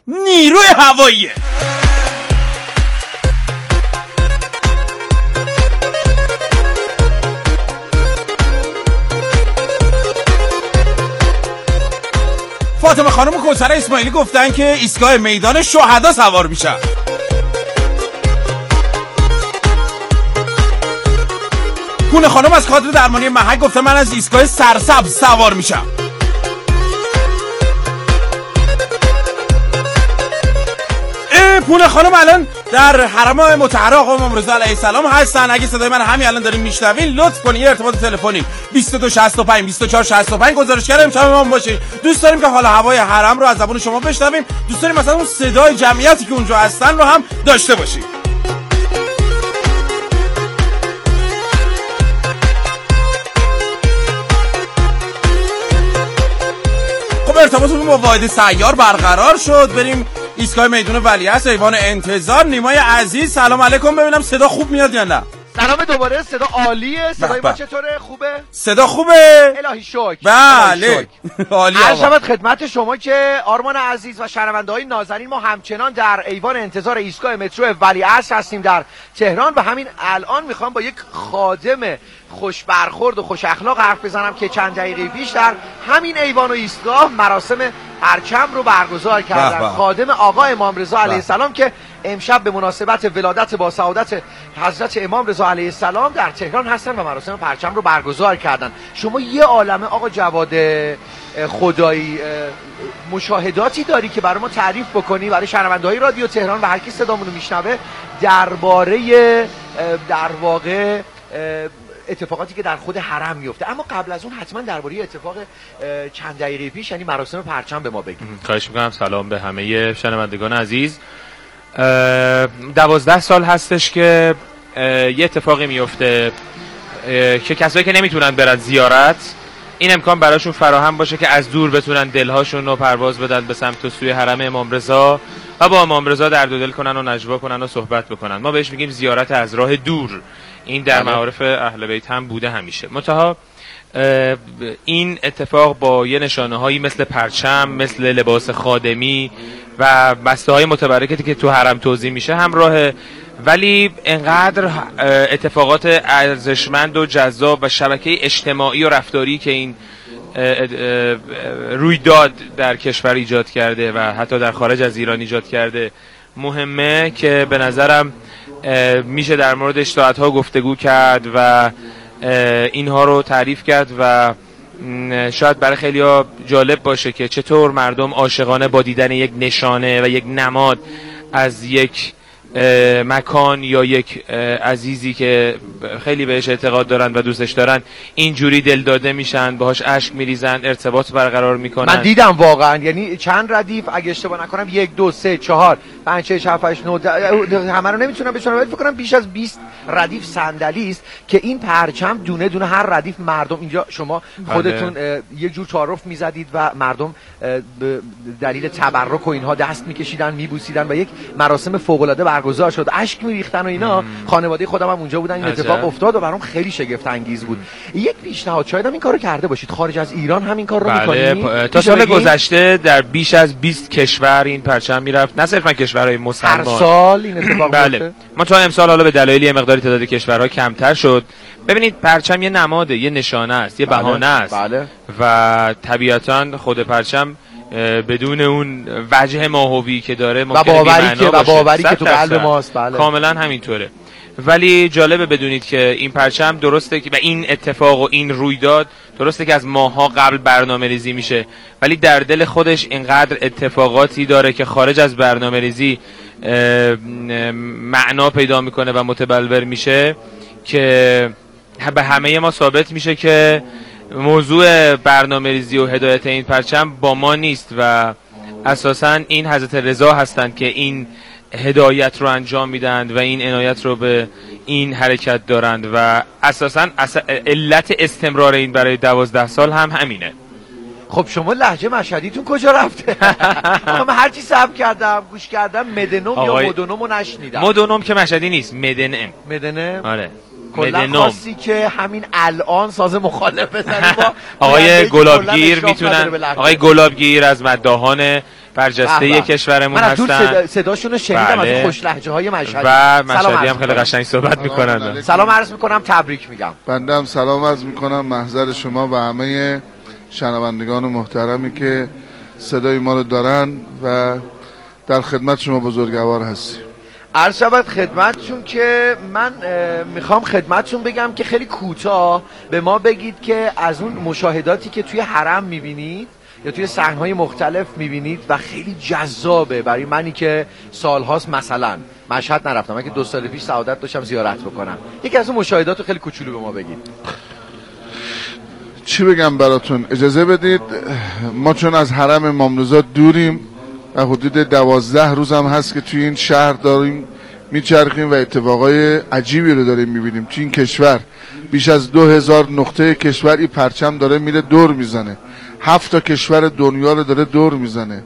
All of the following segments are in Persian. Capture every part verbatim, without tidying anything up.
نیروی هواییه. فاطمه خانم کوثر اسماعیلی گفتن که ایستگاه میدان شهدا سوار میشن. پونه خانم از کادر درمانی محک گفتن من از ایستگاه سرسبز سوار میشم. پونه خانم الان در حرم مطهر آقا امام رضا علیه السلام هستن. اگه صدای من همین الان دارین میشنوین لطف کنین یه ارتباط تلفنی بیست و دو شصت و پنج بیست و چهار شصت و پنج گزارشگر امشب ما باشین. دوست داریم که حالا هوای حرم رو از زبان شما بشنویم. دوست داریم مثلا اون صدای جمعیتی که اونجا هستن رو هم داشته باشیم. خب ارتباطمون با واحد سیار برقرار شد. بریم ایستگاه میدون ولیعصر ایوان انتظار. نیمای عزیز سلام علیکم. ببینم صدا خوب میاد یا نه؟ سلام دوباره. صدا عالیه. صدای ما چطوره؟ خوبه؟ صدا خوبه؟ الهی شکر. بله عالیه. عرض شود خدمت شما که آرمان عزیز و شنونده‌های نازنین ما همچنان در ایوان انتظار ایستگاه مترو ولیعصر هستیم در تهران و همین الان میخوام با یک خادم خوش برخورد و خوش اخلاق حرف بزنم که چند دقیقه پیش در همین ایوان و ایستگاه مراسم پرچم رو برگزار کردن. خادم آقا امام رضا علیه السلام که امشب به مناسبت ولادت با سعادت حضرت امام رضا علیه السلام در تهران هستن و مراسم پرچم رو برگزار کردن. شما یه عالمه آقا جواد خدایی مشاهداتی داری که برای ما تعریف بکنی برای شنونده‌های رادیو تهران و هر کی صدامون رو میشنوه درباره در واقع اتفاقاتی که در خود حرم میفته. اما قبل از اون حتما درباره اتفاق چند دقیقه پیش یعنی مراسم پرچم به ما بگید. خواهش میکنم. سلام به همه شنوندگان عزیز. دوازده سال هستش که یه اتفاقی میفته که کسایی که نمیتونن برن زیارت این امکان براشون فراهم باشه که از دور بتونن دلهاشون رو پرواز بدن به سمت و سوی حرم امام رضا و با امام رضا درد و دل کنن و نجوا کنن و صحبت بکنن. ما بهش میگیم زیارت از راه دور. این در معارف اهل بیت هم بوده همیشه. منتها این اتفاق با یه نشانه هایی مثل پرچم، مثل لباس خادمی و بسته های متبرکتی که تو حرم توزیع میشه همراهه، ولی انقدر اتفاقات ارزشمند و جذاب و شبکه اجتماعی و رفتاری که این رویداد در کشور ایجاد کرده و حتی در خارج از ایران ایجاد کرده مهمه که به نظرم میشه در موردش ساعت‌ها گفتگو کرد و اینها رو تعریف کرد و شاید برای خیلی‌ها جالب باشه که چطور مردم عاشقانه با دیدن یک نشانه و یک نماد از یک مکان یا یک عزیزی که خیلی بهش اعتقاد دارن و دوستش دارن اینجوری دل داده میشن، باهاش اشک میریزن، ارتباط برقرار میکنن. من دیدم واقعا، یعنی چند ردیف اگه اشتباه نکنم یک دو سه چهار پنج شش هفت هشت نه همه رو نمیتونم بشنوم ولی فکر کنم بیش از بیست ردیف صندلی است که این پرچم دونه دونه هر ردیف مردم اینجا شما خودتون یه جور تعارف میزدید و مردم به دلیل تبرک و اینها دست میکشیدن میبوسیدن و یک مراسم فوق العاده برگزار شد، اشک میریختن و اینا. مم. خانواده خودم هم اونجا بودن، این اتفاق افتاد و برام خیلی شگفت انگیز بود. یک پیشنهاد شاید هم این کارو کرده باشید، خارج از ایران هم این کار رو بله میکنید؟ تا سال گذشته در بیش از بیست کشور این پرچم میرفت، نه صرفا کشورهای مسلمان. هر سال این اتفاق بله. ما تا امسال حالا به دلایل مقداری تعداد کشورها کمتر شد. ببینید پرچم یه نماده، یه نشانه است، یه بهانه است. بله. و طبیعتاً خود پرچم بدون اون وجه ماهوی که داره و باوری که و باوری که تو قلب ماست. بله. کاملا همینطوره. ولی جالبه بدونید که این پرچم درسته که و این اتفاق و این رویداد درسته که از ماها قبل برنامه ریزی میشه، ولی در دل خودش اینقدر اتفاقاتی داره که خارج از برنامه ریزی معنا پیدا میکنه و متبلور میشه که به همه ما ثابت میشه که موضوع برنامه ریزی و هدایت این پرچم با ما نیست و اساساً این حضرت رضا هستند که این هدایت رو انجام میدند و این عنایت رو به این حرکت دارند و اساساً اس... علت استمرار این برای دوازده سال هم همینه. خب شما لهجه مشهدیتون کجا رفته؟ من هر چی صبر کردم گوش کردم مدنم آقای... یا مدنم رو نشنیدم. مدنم که مشهدی نیست، مدنم. مدنم؟ آره. کلا خواستی که همین الان ساز مخالف بزنی با آقای گلابگیر میتونن، آقای گلابگیر از مداحان برجسته کشورمون من هستن. من صدا صداشون رو شنیدم. بله. از این خوش لهجه های مشهدی و مشهدی هم خیلی قشنگ صحبت میکنن. سلام عرض میکنم، تبریک میگم. بنده هم سلام عرض میکنم محضر شما و همه شنوندگان محترمی که صدای ما رو دارن و در خدمت شما بزرگوار هستیم. عرض شود خدمتشون که من میخوام خدمتشون بگم که خیلی کوتاه به ما بگید که از اون مشاهداتی که توی حرم میبینید یا توی صحنه‌های مختلف میبینید و خیلی جذابه برای منی که سالهاست مثلا مشهد نرفتم، من که دو سال پیش سعادت داشتم زیارت بکنم، یکی از اون مشاهدات رو خیلی کوچولو به ما بگید. چی بگم براتون؟ اجازه بدید، ما چون از حرم امام رضا دوریم و حدود دوازده روز هم هست که توی این شهر داریم میچرخیم و اتفاقای عجیبی رو داریم میبینیم. توی این کشور بیش از دو هزار نقطه کشوری پرچم داره میره دور میزنه، هفت تا کشور دنیا رو داره دور میزنه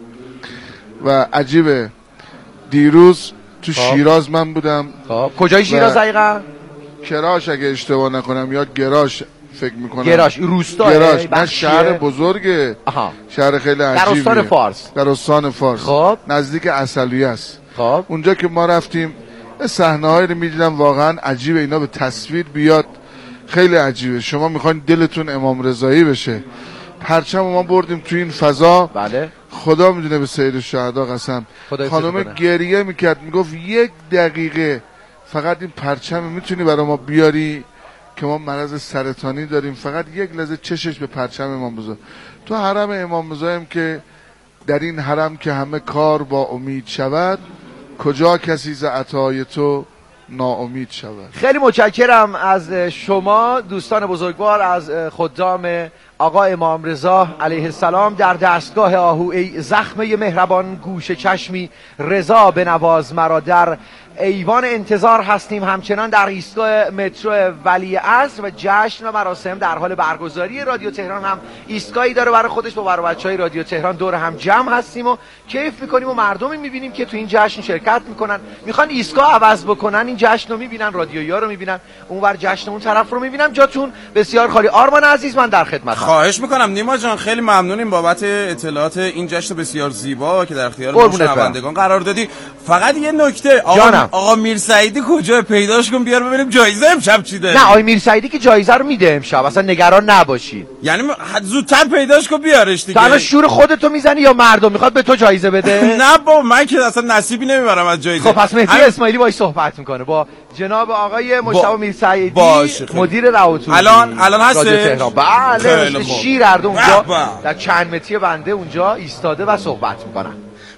و عجیبه. دیروز تو خب. شیراز من بودم. خب کجای شیراز دقیقاً؟ کراش اگه اشتباه نکنم، یا گراش فکر میکنم. گراش روستا گراش نه شهر بزرگه. آها. شهر خیلی عجیبیه. در استان فارس. در استان فارس. خب نزدیک عسلویه است. خب اونجا که ما رفتیم صحنه‌هایی رو می‌دیدم واقعا عجیبه، اینا به تصویر بیاد خیلی عجیبه. شما میخواین دلتون امام رضایی بشه. پرچم ما بردیم توی این فضا. بله. خدا میدونه به سید الشهدا قسم. خانم گریه میکرد میگفت یک دقیقه فقط این پرچم میتونی برای ما بیاری که ما مرض سرطانی داریم، فقط یک لحظه چشش به پرچم امام رضا. تو حرم امام رضا هم که در این حرم که همه کار با امید شود، کجا کسی ز عطای تو ناامید شود. خیلی متشکرم از شما دوستان بزرگوار، از خدام آقا امام رضا علیه السلام. در دستگاه آهو ای زخمه مهربان گوش چشمی رضا بنواز مرا، در ایوان انتظار هستیم همچنان در ایستگاه مترو ولی عصر و جشن و مراسم در حال برگزاری. رادیو تهران هم ایستگاهی داره برای خودش، با برای بچهای رادیو تهران دور هم جمع هستیم و کیف میکنیم و مردمی میبینیم که تو این جشن شرکت میکنن، میخوان ایستگاه عوض بکنن، این جشن رو میبینن، رادیویی رو میبینن، اونور جشن اون طرف رو میبینم. جاتون بسیار خالی. آرمان عزیز من در خدمتم. خواهش میکنم نیما جان، خیلی ممنونیم بابت اطلاعات این جشن بسیار زیبا که در اختیار شنوندگان قرار دادی. فقط یه نکته، آقا آقا میرسعیدی کجا؟ پیداش کن بیار ببینیم جایزه امشب چی داره. نه آقا میرسعیدی که جایزه رو میده امشب، اصلا نگران نباشید. یعنی زودتر پیداش کن بیارش دیگه. تو الان شور خودتو میزنی یا مردم میخواد به تو جایزه بده؟ نه بابا من که اصلا نصیبی نمیبرم از جایزه. خب پس مهدی هم... اسماعیلی باهاش صحبت میکنه با جناب آقای مجتبی با... میرسعیدی مدیر روابط. الان الان هست بله شیر هر دو اونجا در چند متری بنده اونجا ایستاده و صحبت میکنن.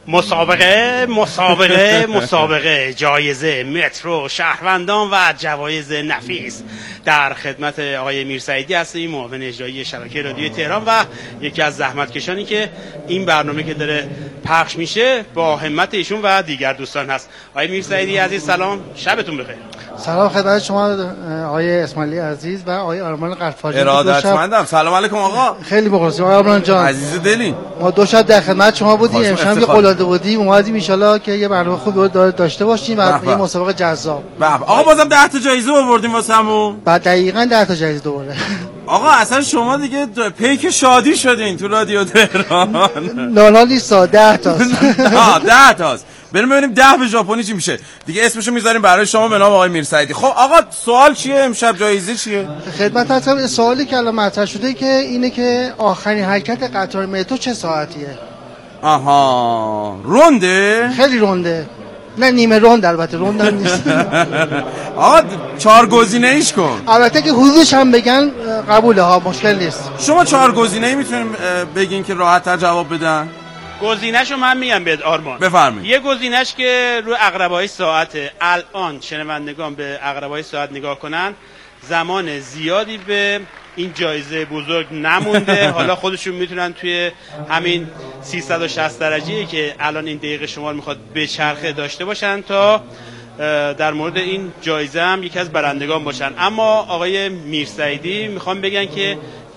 مسابقه مسابقه مسابقه جایزه مترو شهروندان و جوایز نفیس. در خدمت آقای میرسعیدی هستیم، معاون اجرایی شبکه رادیو تهران و یکی از زحمتکشانی که این برنامه که داره پخش میشه با همت ایشون و دیگر دوستان هست. آقای میرسعیدی عزیز سلام، شبتون بخیر. سلام خدمت شما آقای اسماعیلی عزیز و آقای آرمان قرفاجی. ارادتمندم. سلام علیکم آقا. خیلی مخلصیم آقای آرمان جان. عزیز دلی. ما دو شب در خدمت شما بودیم، امشب یه قلاده بودیم، اومدیم ان شاءالله که یه برنامه خوبی داشته باشیم و یه مسابقه جذاب. آقا بازم ده تا جایزه آوردیم واسمون. بعد دقیقاً ده تا جایزه دوباره. آقا اصلا شما دیگه پیک شادی شدین تو رادیو تهران. نه نه نیست، ده تاست. ها ده تاست. بریم ببینیم ده به ژاپنی چی میشه دیگه. اسمشو میذاریم برای شما به نام آقای میرسعیدی. خب آقا سوال چیه امشب؟ جایزه چیه؟ خدمت هستم. سوالی که الان مطرح شده که اینه که آخرین حرکت قطار مترو چه ساعتیه؟ آها رونده؟ خیلی رونده، نه نیمه روند، البته روند هم نیست. آقا چهار گزینه ایش کن. البته که حدودش هم بگن قبوله ها، مشکل نیست. شما چهار گزینه ای میتونیم بگین که راحت تر جواب بدن؟ گزینه‌شو من میگم به آرمان. بفرمایید. یه گزینه‌اش که رو عقربه‌های ساعت الان شنوندگان به عقربه‌های ساعت نگاه کنن، زمان زیادی به این جایزه بزرگ نمونده. حالا خودشون میتونن توی همین سیصد و شصت درجه‌ای که الان این دقیقه شمار میخواد به چرخه داشته باشن تا در مورد این جایزه هم یکی از برندگان باشن. اما آقای میرسعیدی میخوام بگن که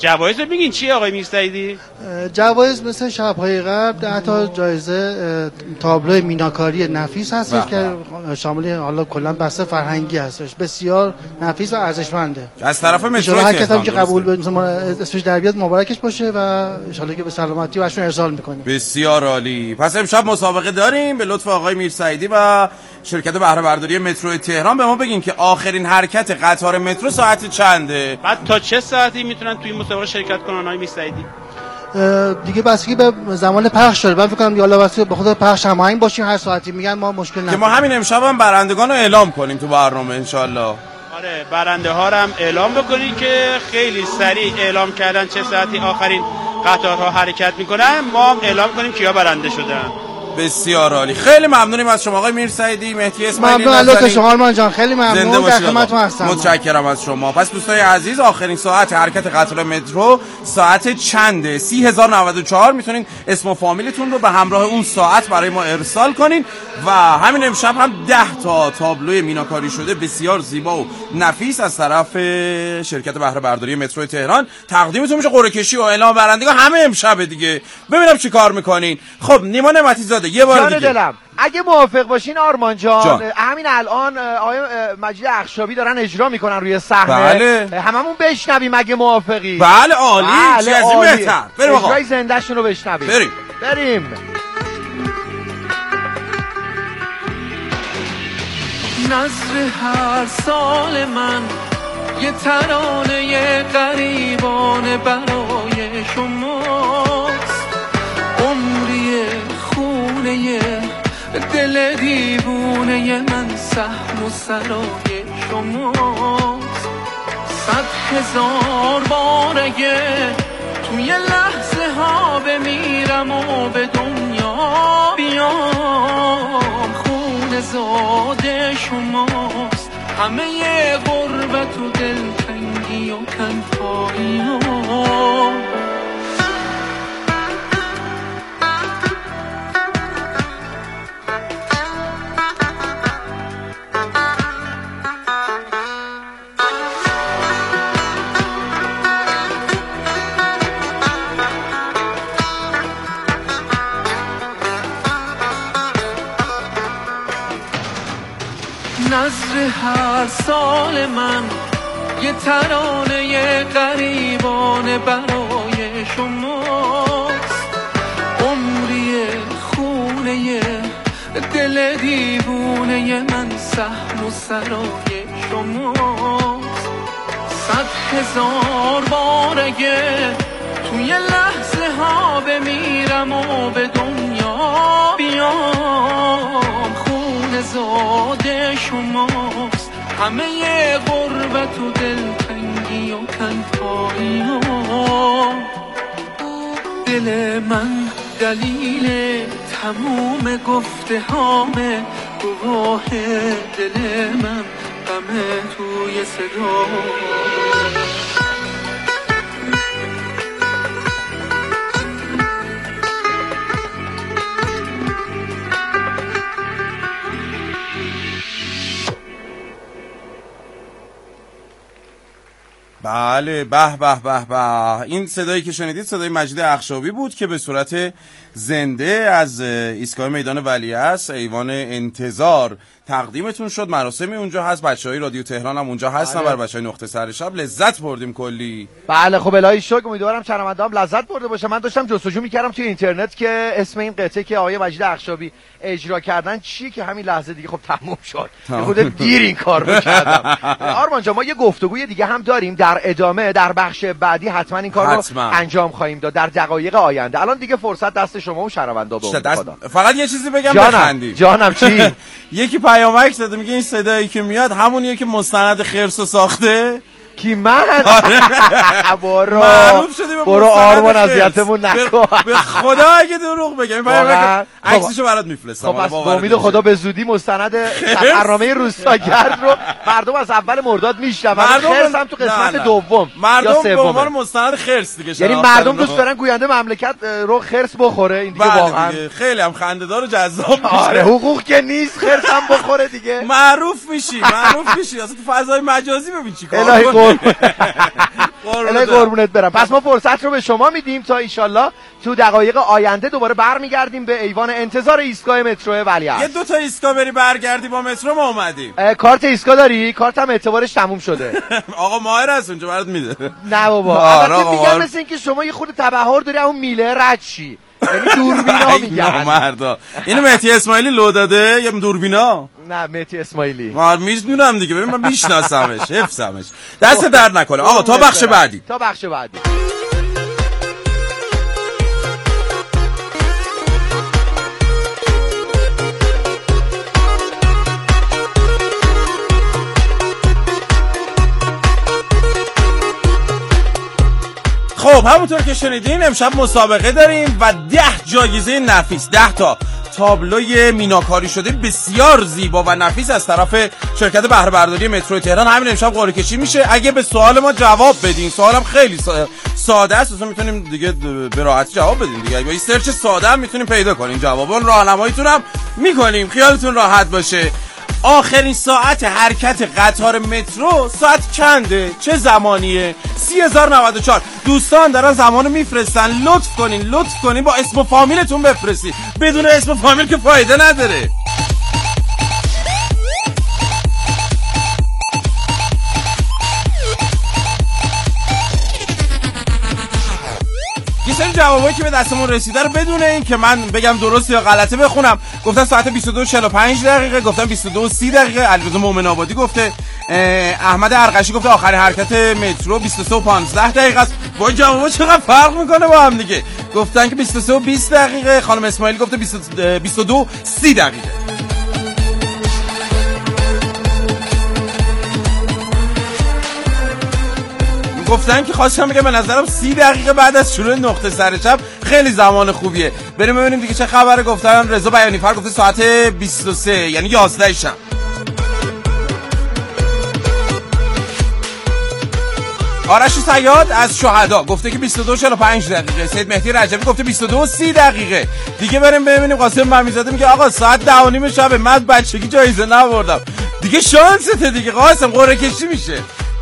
جوایز رو بگین چیه آقای میرسعیدی؟ جوایز مثل شب‌های قبل ده تا جایزه تابلو میناکاری نفیس هستش که شامل حالا کلا بحث فرهنگی هستش، بسیار نفیس و ارزشمنده. از طرف مترو هر کتابی که قبول به اسمش در بیاد مبارکش باشه و ان شاءالله که به سلامتی بهشون ارسال می‌کنیم. بسیار عالی. پس امشب مسابقه داریم به لطف آقای میرسعیدی و شرکت بهره برداری مترو تهران. به ما بگین که آخرین حرکت قطار مترو ساعت چنده؟ بعد تا چه ساعتی میتونن توی مسابقه شرکت کنن آقای میرسعیدی؟ دیگه بستگی به زمان پخش داره. من فکر کنم یالا واسه به خود پخش هماهنگ باشیم، هر ساعتی میگن ما مشکل نداره. که ما همین امشب هم برندگان رو اعلام کنیم تو برنامه ان شاء الله. آره برنده ها رو هم اعلام بکنید که خیلی سریع اعلام کردن چه ساعتی آخرین قطارها حرکت میکنن، ما هم اعلام کنیم کیا برنده شدن. بسیار عالی. خیلی ممنونیم از شما آقای میرسعیدی. مهدی اسماعیلی ممنون از شما آرمان جان، خیلی ممنون، در خدمتتون هستم. متشکرم از شما. پس دوستای عزیز آخرین ساعت حرکت قطار مترو ساعت چنده؟ سی هزار و نود و چهار. میتونین اسم و فامیلتون رو به همراه اون ساعت برای ما ارسال کنین و همین امشب هم ده تا تابلوی میناکاری شده بسیار زیبا و نفیس از طرف شرکت بهره برداری مترو تهران تقدیمتون میشه. قرعه کشی و اعلام برندگان همه امشب دیگه. ببینم چیکار میکنین. خب نیما نعمتی زاده یه بار دیگه دلم اگه موافق باشین آرمان جان, جان. همین الان آقای مجید اخشابی دارن اجرا میکنن روی صحنه. بله. هممون بشنویم اگه موافقی. بله عالی. بله چی از این بهتر. بریم آقا. اجرای زنده شون رو بشنویم. بریم. بریم. نظر هر سال من یه ترانه غریبانه برای شماست، عمری خونه دل دیوونه من سهم و سرای شماست. صد هزار بار اگه توی لحظه ها بمیرم و به دنیا بیام، خون زاده شماست، همه غربت و دلتنگی و تنهایی ها. نظر هر سال من یه ترانه غریبانه برای شماست، عمری خونه دل دیوونه من سهم و سرای شماست. صد هزار بار اگه توی لحظه ها بمیرم و به دنیا بیام، خون زاده شماست، همه غربت و دلتنگی و تنهایی ها. دل من دلیل تموم گفته هامه، گواه دل من غم توی صدا. بله به به به به. این صدایی که شنیدید صدای مجید اخشابی بود که به صورت زنده از ایستگاه میدان ولیعصر ایوان انتظار تقدیمتون شد. مراسمی اونجا هست، بچهای رادیو تهران هم اونجا هستن. بله. برای بچهای نقطه سر شب لذت بردیم کلی. بله خب الهی شکر، امیدوارم شنونده‌ها هم لذت برده باشه. من داشتم جستجو می‌کردم توی اینترنت که اسم این قطعه که آقای مجید اخشابی اجرا کردن چی، که همین لحظه دیگه خب تموم شد. خود دیر این کارو کردم. آرمان جان ما یه گفتگوی دیگه هم داریم در ادامه، در بخش بعدی حتما این کار رو انجام خواهیم داد در دقایق آینده. الان دیگه فرصت دست شما و شنوندا به دست... فقط یه چیزی بگم بخندید. جانم چی؟ یکی پیامک زده میگه این صدایی که میاد همونیه که مستند خرسو ساخته. کی من؟ برو معروف شدی به برو آرمان اذیتمون نکن. به خدا اگه دروغ بگم این پیامک عکسشو برات میفرستم. خب با امید خدا به زودی مستند برنامه روستاگرد رو مردم از اول مرداد میشنون. خرس هم تو قسمت دوم مردم به عنوان مستند خرس دیگه، یعنی مردم دوست دارن گوینده مملکت رو خرس بخوره. این دیگه واقعا خیلی هم خنده‌دار و جذاب میشه. آره حقوق که نیست خرس هم بخوره دیگه. معروف میشی معروف میشی اصلا تو فضای مجازی. ببین چیکار الهی قربون. الهی قربونت برم. پس ما فرصت رو به شما میدیم تا ایشالله تو دقایق آینده دوباره برمیگردیم به ایوان انتظار ایستگاه مترو ولیعصر. یه دو تا ایستگاه بری برگردی با مترو ما اومدیم. کارت ایستگاه داری؟ کارتم اعتبارش تموم شده. آقا ماهر هست اونجا برات میده. نه بابا. البته میگم مثل اینکه شما یه خورده تبحر داری اون میله رد شی. یعنی دوربینا میگن. مردا. اینو مهدی اسماعیلی لو داده یا دوربینا؟ نه مهدی اسماعیلی. ما میدونم دیگه، ببین من میشناسمش، حفظمش. دست درد نکنه. آقا تا بخش بعدی. تا بخش بعدی. خب همونطور که شنیدین امشب مسابقه داریم و ده جایزه نفیس، ده تا تابلوی میناکاری شده بسیار زیبا و نفیس از طرف شرکت بهره برداری مترو تهران همین امشب قرعه کشی میشه. اگه به سوال ما جواب بدین، سوالم خیلی ساده است، اصلا میتونیم دیگه به راحتی جواب بدین دیگه، با این سرچ ساده هم میتونیم پیدا کنیم جوابون، راهنماییتون هم میکنیم، خیالتون راحت باشه. آخرین ساعت حرکت قطار مترو ساعت چنده؟ چه زمانیه؟ سی هزار و نود و چهار. دوستان دارن زمانو میفرستن، لطف کنین لطف کنین با اسم و فامیلتون بفرستین، بدون اسم و فامیل که فایده نداره. یه سری جوابایی که به دستمون رسیده رو بدون این که من بگم درست یا غلطه بخونم. گفتن ساعت بیست و دو و چهل و پنج دقیقه، گفتن بیست و دو و سی دقیقه. علیرضا مومن آبادی گفته، احمد ارقشی گفته آخرین حرکت مترو بیست و سه و پانزده دقیقه است. وای جوابا چقدر فرق میکنه با هم دیگه. گفتن که بیست و سه و بیست دقیقه. خانم اسماعیل گفته بیست و دو و سی دقیقه. گفتن که خواستم بگم به نظرم سی دقیقه بعد از شروع نقطه سر شب خیلی زمان خوبیه. بریم ببینیم دیگه چه خبره. گفتن رضا بیانی‌فر گفته ساعت بیست و سه یعنی یازده شب. آرش صیاد از شهدا گفته که بیست و دو و چهل و پنج دقیقه. سید مهدی رجبی گفته بیست و دو و سی دقیقه. دیگه بریم ببینیم. قاسم ممیزاده میگه آقا ساعت ده و نیم شب، من بچگی جایزه نبردم. دیگه شانسته دیگه قاسم، قرعه کشی میشه.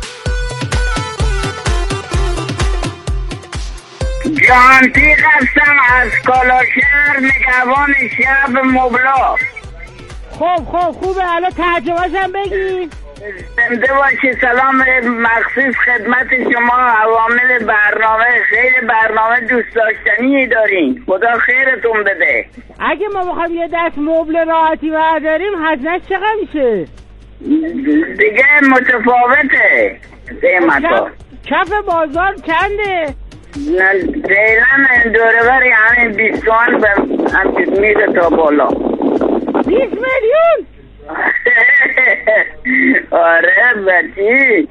جانتی هستم از کالاشهر، نگهبان شب مبلا. خب خب خوبه، الان ترجمه‌شم بگی. زنده باشی. سلام مخصوص خدمت شما عوامل برنامه، خیلی برنامه دوست داشتنی دارین، خدا خیرتون بده. اگه ما بخوایم یه دست مبل راحتی برداریم هزینه‌اش چقدر میشه؟ دیگه متفاوته قیمتا. کف بازار چنده؟ نه فعلا دوره بری همین بیست تومن به هم میده تا بالا. بیست میلیون؟ آره بچی.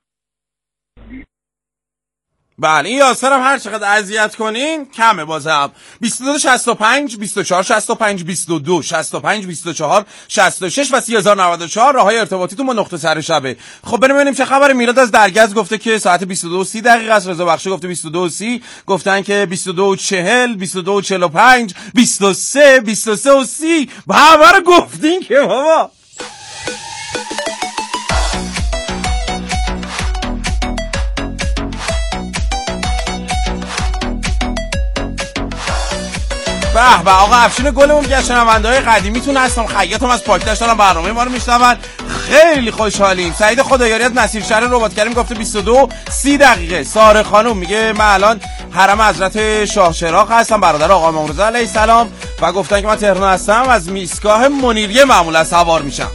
بله این یاسر هم هر چقدر اذیت کنین کمه بازم. بیست و دو شصت و پنج بیست و چهار شصت و پنج بیست و دو شصت و پنج بیست و چهار شصت و شش و سی هزار و نود و چهار راههای ارتباطیتون با نقطه سر شبه. خب بریم ببینیم چه خبره. میلاد از درگز گفته که ساعت بیست و دو و سی دقیقه است. رضا بخشی گفته بیست و دو و سی. گفتن که بیست و دو و چهل بیست و دو و چهل و پنج بیست و سه بیست و سه و سی. با همه رو گفتین که بابا. به به آقا افشین گلمون میگه شنونده‌های قدیمیتون هستم، خیاطم از پاکدشت دارم برنامه ما رو میشنون، خیلی خوشحالیم. سعید خدایاری از نصیر شهر رباط کریم گفته بیست و دو و سی دقیقه. ساره خانم میگه من الان حرم حضرت شاه چراغ هستم، برادر آقا امام رضا علیه السلام، و گفتن که من تهران هستم، از ایستگاه منیریه معمولا سوار میشم.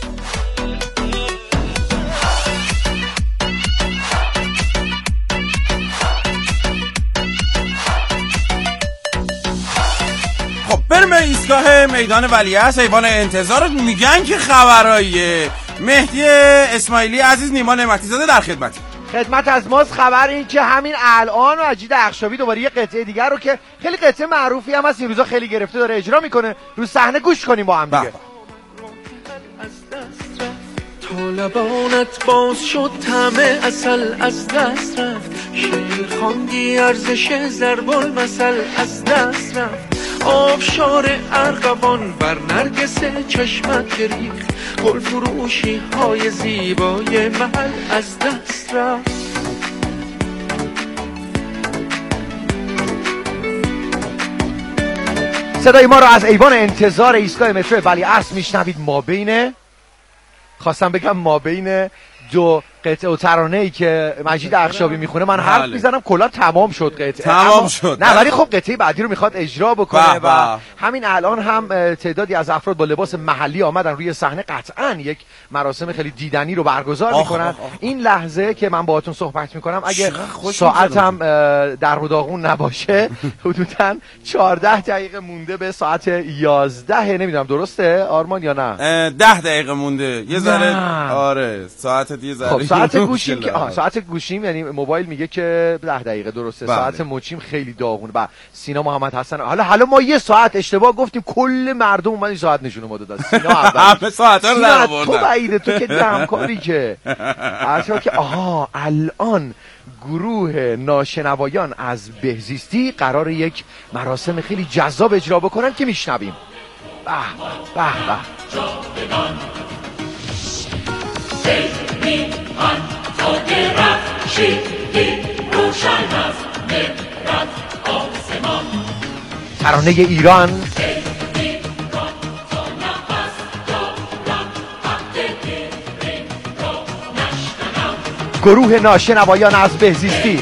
خب بریم به ایستگاه میدان ولیعصر ایوان انتظار. میگن که خبراییه. مهدی اسماعیلی عزیز، نیما نعمتی زاده در خدمت. خدمت از ماست. خبر این که همین الان مجید اخشابی دوباره یه قطعه دیگر رو که خیلی قطعه معروفی هم هست این روزا خیلی گرفته داره اجرا میکنه، رو صحنه گوش کنیم با هم دیگه. طالبانت باز شد همه اصل از دست رفت، شعر خواندی ارزش ضرب المثل از دست رفت، آبشار ارغوان بر نرگس چشمت ریخت، گل فروشی های زیبای محل از دست رفت. صدای ما رو از ایوان انتظار ایستگاه مترو ولیعصر میشنوید. ما بین خواستم بگم ما بین دو قطعه و ترانه‌ای که مجید اخشابی میخونه من حرف میزنم کلا تمام شد قطعه. تمام شد. نه ولی خب قطعه بعدی رو میخواد اجرا بکنه با و همین الان هم تعدادی از افراد با لباس محلی آمدن روی صحنه. قطعا یک مراسم خیلی دیدنی رو برگزار آخ میکنن. آخ آخ. این لحظه که من باهاتون صحبت میکنم اگه ساعتم در و داغون نباشه حدوداً چهارده دقیقه مونده به ساعت یازده. نمیدونم درسته آرمان یا نه؟ ده دقیقه مونده یه ذره. آره ساعت یه ذره. خب ساعت گوشیم که آها ساعت گوشیم یعنی موبایل میگه که ده دقیقه درسته. بله. ساعت مچیم خیلی داغونه. و سینا محمد حسن حالا حالا ما یه ساعت اشتباه گفتیم کل مردم اومدن این ساعت نشون ما داد. سینا همه ساعت‌ها رو در آوردن. تو بعیده تو که دمکاری که اصلا که آها الان گروه ناشنوایان از بهزیستی قرار یک مراسم خیلی جذاب اجرا بکنن که میشنویم. به به به میهن تا درخشیدی روشن از مهرت آسمان. ترانه ایران گروه ناشنوایان از بهزیستی.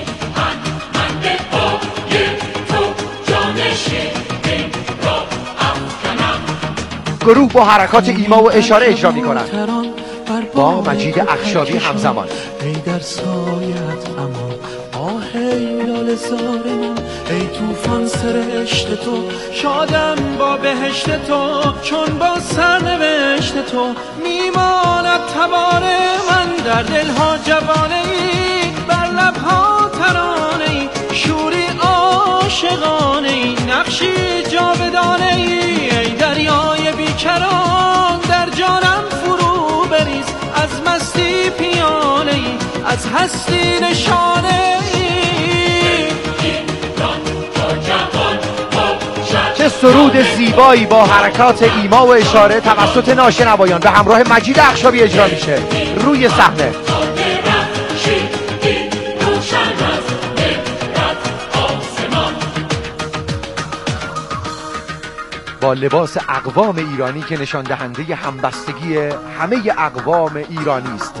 گروه با حرکات ایما و اشاره اجرا می کنند با مجید اخشابی همزمان. ای در سایت امان آه ای لال زار من، ای توفان سرشت تو شادم با بهشت تو، چون با سرنوشت تو میماند تبار من. در دلها جوانه ای، بر لبها ترانه ای، شوری عاشقانه ای، نقشی جاودانه ای. ای دریای بیکران در جانم فرو بریز، از مستی پیانه ای، از هستی نشانه ای. چه سرود زیبایی با حرکات ایما و اشاره توسط ناشنوایان به همراه مجید اخشابی اجرا میشه روی صحنه. با لباس اقوام ایرانی که نشان دهنده همبستگی همه اقوام ایرانی است.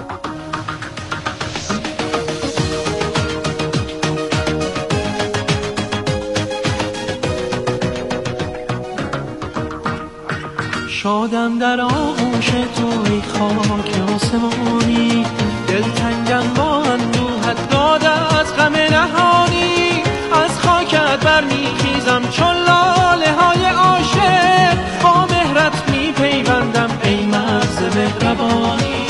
شادم در آغوش تو ای خاک آسمانی، دلتنگم با اندوهت داده از غم نهانی. از خاکت برمیخیزم چون لاله های عاشق، با مهرت میپیوندم ای مرز مهربانی.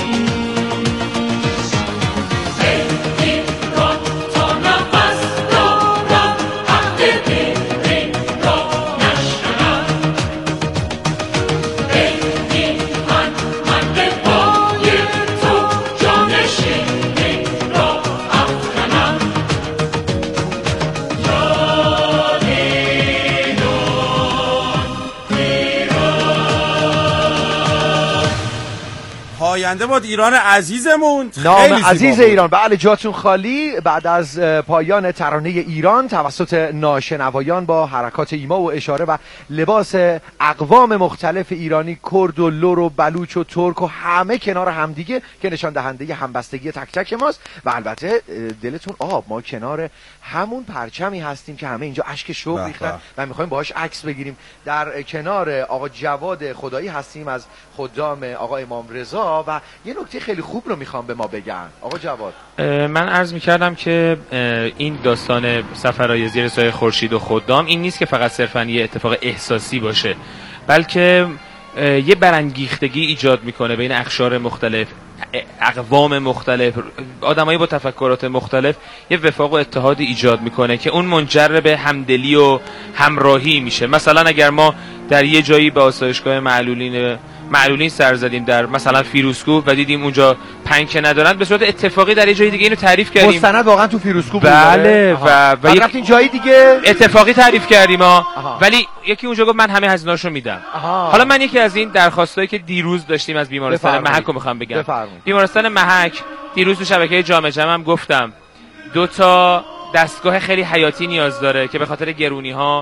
پاینده باد ایران عزیزمون، نام عزیز ایران. بله جاتون خالی. بعد از پایان ترانه ایران توسط ناشنوایان با حرکات ایما و اشاره و لباس اقوام مختلف ایرانی، کرد و لور و بلوچ و ترک و همه کنار همدیگه که نشان دهنده همبستگی تک تک ماست. و البته دلتون آب، ما کنار همون پرچمی هستیم که همه اینجا اشک شوق ریختن و میخوایم باهاش عکس بگیریم. در کنار آقا جواد خدایی هستیم از خدام آقا امام رضا و یه نکته خیلی خوب رو میخوام به ما بگن. آقا جواد، من عرض میکردم که این داستان سفرهای زیر سایه خورشید و خدام این نیست که فقط صرفا یه اتفاق احساسی باشه، بلکه یه برانگیختگی ایجاد میکنه بین اقشار مختلف، اقوام مختلف، آدمایی با تفکرات مختلف، یه وفاق و اتحادی ایجاد میکنه که اون منجر به همدلی و همراهی میشه. مثلا اگر ما در یه جایی به آسایشگاه معلولین معلولین سر زدیم در مثلا فیروزکوه و دیدیم اونجا پنک ندارن، به صورت اتفاقی در یه جای دیگه اینو تعریف کردیم. مستند واقعا تو فیروزکوه بود. بله و و رفتیم جای دیگه اتفاقی تعریف کردیم ها. ولی یکی اونجا گفت من همه هزینه‌اشو میدم. آها. حالا من یکی از این درخواستایی که دیروز داشتیم از بیمارستان محک رو میخوام بگم. بفرمایید. بیمارستان محک دیروز تو شبکه جامعه جمع هم گفتم دو تا دستگاه خیلی حیاتی نیاز داره که به خاطر گرونی ها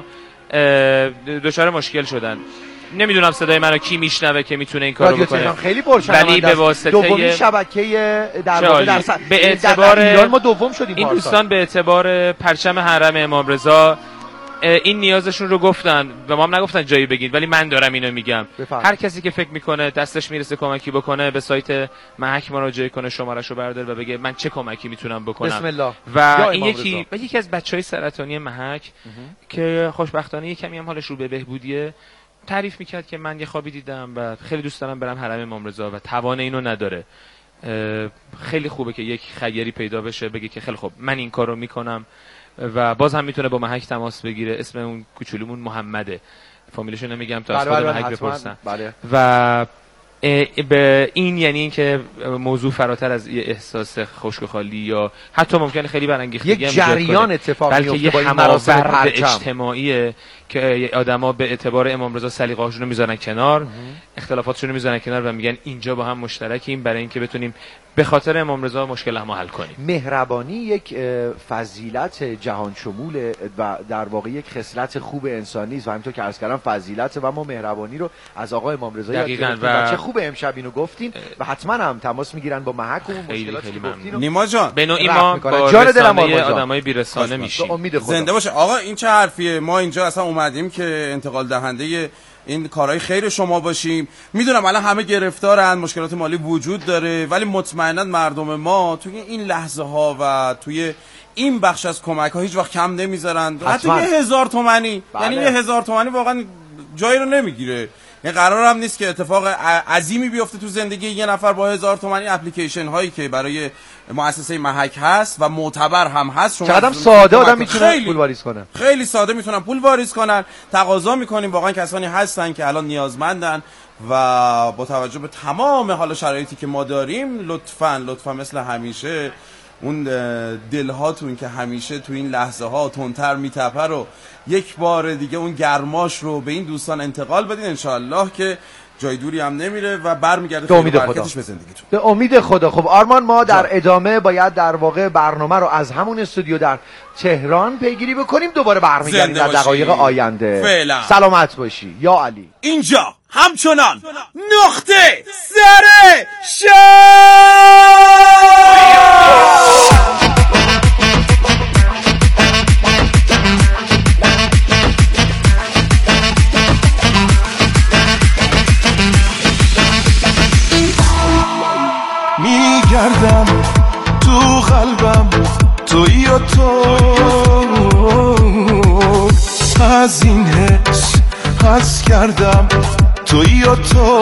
دچار مشکل شدن. نمیدونم صدای منو کی میشنوه که میتونه این کارو بکنه. خیلی پرشنونده ولی به واسطه دومین شبکه در واقع در, س... به اعتبار ایران ما دوم شدیم. این دوستان به اعتبار پرچم حرم امام رضا این نیازشون رو گفتن و ما هم نگفتن جایی بگید، ولی من دارم اینو میگم. بفرد. هر کسی که فکر میکنه دستش میرسه کمکی بکنه به سایت محک مراجعه کنه، شمارهشو برداره و بگه من چه کمکی میتونم بکنم. بسم الله. و این یکی و یکی از بچهای سرطانی محک که خوشبختانه کمی هم حالش رو به بهبودیه تعریف میکرد که من یه خوابی دیدم و خیلی دوست دارم برم حرم امام رضا و توان اینو نداره. خیلی خوبه که یک خیری پیدا بشه بگه که خیلی خوب من این کارو میکنم و باز هم میتونه با محک تماس بگیره. اسم اون کوچولومون محمده، فامیلشو نمیگم تا از خود محک بپرسن. و به این یعنی این که موضوع فراتر از یه احساس خشک و خالی یا حتی ممکنه خیلی برانگیختگی یک جریان اتفاق بلکه یه هماورد اجتماعیه که آدما به اعتبار امام رضا سلیقه‌هاشون رو میذارن کنار، اختلافاتشون رو میذارن کنار و میگن اینجا با هم مشترکیم برای اینکه بتونیم به خاطر امام رضا مشکل هم حل کنیم. مهربانی یک فضیلت جهان شمول و در واقع یک خصلت خوب انسانی است و همینطور که عرض کردم فضیلت و ما مهربانی رو از آقا امام رضا یاد گرفتیم و چه خوب امشب اینو گفتین و حتما هم تماس میگیرن با محک و مشکلاتی که گفتین. نیما جان به نوعی ما با جان دلم آدمای بی‌رسانه میشیم. زنده باشه آقا. این چه حرفیه؟ ما اینجا اصلا اومدیم که انتقال دهنده این کارهای خیر شما باشیم. میدونم الان همه گرفتارن، مشکلات مالی وجود داره، ولی مطمئنا مردم ما توی این لحظه ها و توی این بخش از کمک ها هیچ وقت کم نمیذارن. حتی یه هزار تومانی بله. یعنی یه هزار تومانی واقعا جایی رو نمیگیره. این قرار هم نیست که اتفاق عظیمی بیفته تو زندگی یه نفر با هزار تومانی. اپلیکیشن هایی که برای مؤسسه محک هست و معتبر هم هست، شما چقدر ساده آدم میتونه پول واریز کنه. خیلی ساده میتونن پول واریز کنن. تقاضا میکنیم واقعا کسانی هستن که الان نیازمندن و با توجه به تمام حال شرایطی که ما داریم لطفاً لطفاً مثل همیشه اون دلهاتون که همیشه تو این لحظه ها تندتر میتپه رو یک بار دیگه اون گرماش رو به این دوستان انتقال بدین، انشالله که جای دوری هم نمیره و برمیگرده خیلی برکتش به زندگیتون. به امید خدا. خب آرمان ما در جا. ادامه باید در واقع برنامه رو از همون استودیو در تهران پیگیری بکنیم، دوباره برمیگردیم در دقایق آینده. فعلا سلامت باشی یا علی. اینجا همچنان نقطه سر شب میگردم تو قلبم تویی و تو، از این حس حس کردم تویی و تو،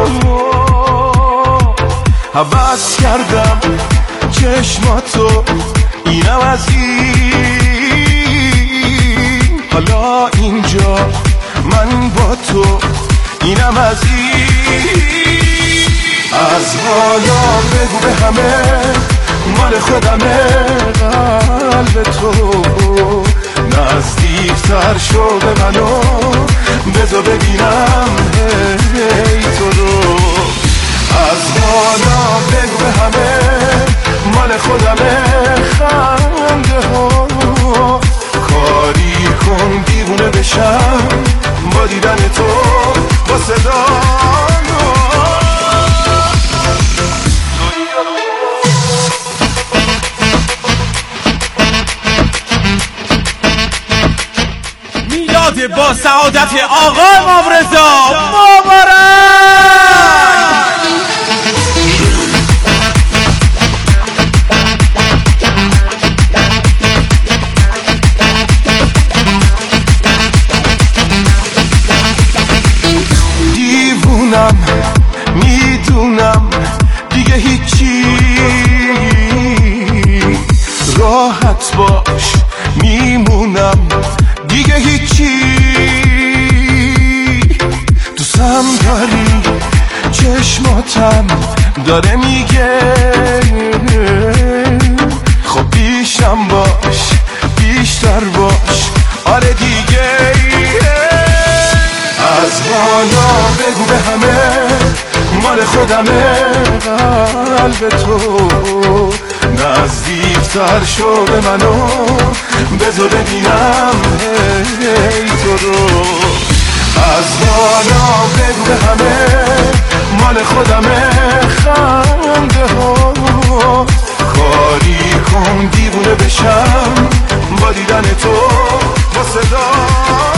حوض کردم چشماتو اینم از این، حالا اینجا من با تو اینم از این، از حالا بگو به همه مال خودمه، قلب تو نزدیکتر شو به منو، بذار ببینم هی تو رو، از حالا بگو به همه مال خودمه، خنده ها کاری کن دیوونه بشم با دیدن تو، با صدا با سعادت آقا امام رضا مبارک. دیوونم میدونم دیگه هیچی، راحت باش میمونم دیگه هیچی، دوستم داری چشماتم داره میگه، خب بیشم باش بیشتر باش آره دیگه، از بالا بگو به همه مال خودمه، قلب تو نزدیکتر شو به منو بذار ببینم هی تو رو از بالا بگو به همه مال خودمه خنده ها کاری کن دیوونه بشم با دیدن تو با صدا